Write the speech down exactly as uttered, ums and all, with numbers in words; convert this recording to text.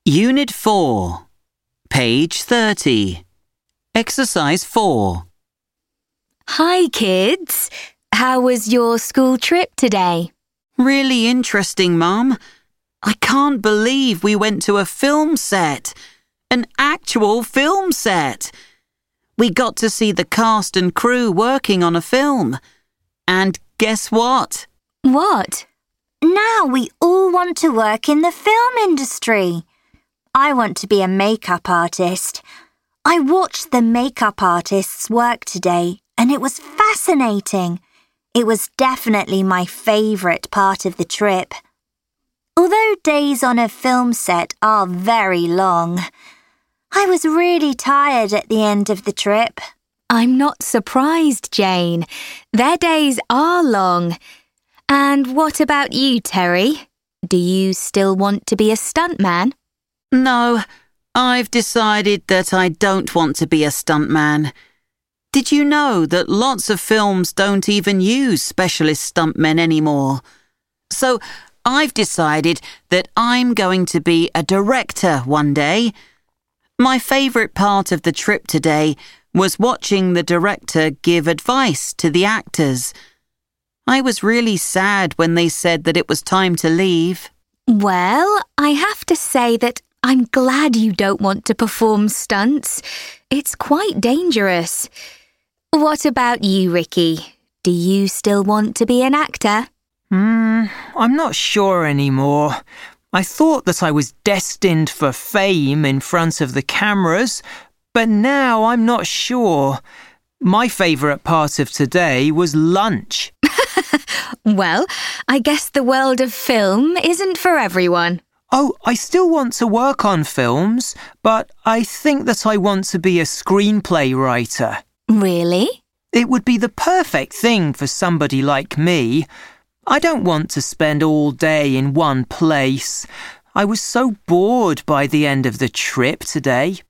Unit four, page thirty. Exercise four. Hi, kids. How was your school trip today? Really interesting, Mum. I can't believe we went to a film set. An actual film set. We got to see the cast and crew working on a film. And guess what? What? Now we all want to work in the film industry. I want to be a makeup artist. I watched the makeup artists work today, and it was fascinating. It was definitely my favourite part of the trip. Although days on a film set are very long, I was really tired at the end of the trip. I'm not surprised, Jane. Their days are long. And what about you, Terry? Do you still want to be a stuntman? No, I've decided that I don't want to be a stuntman. Did you know that lots of films don't even use specialist stuntmen anymore? So I've decided that I'm going to be a director one day. My favourite part of the trip today was watching the director give advice to the actors. I was really sad when they said that it was time to leave. Well, I have to say that I'm glad you don't want to perform stunts. It's quite dangerous. What about you, Ricky? Do you still want to be an actor? Hmm, I'm not sure anymore. I thought that I was destined for fame in front of the cameras, but now I'm not sure. My favourite part of today was lunch. Well, I guess the world of film isn't for everyone. Oh, I still want to work on films, but I think that I want to be a screenplay writer. Really? It would be the perfect thing for somebody like me. I don't want to spend all day in one place. I was so bored by the end of the trip today.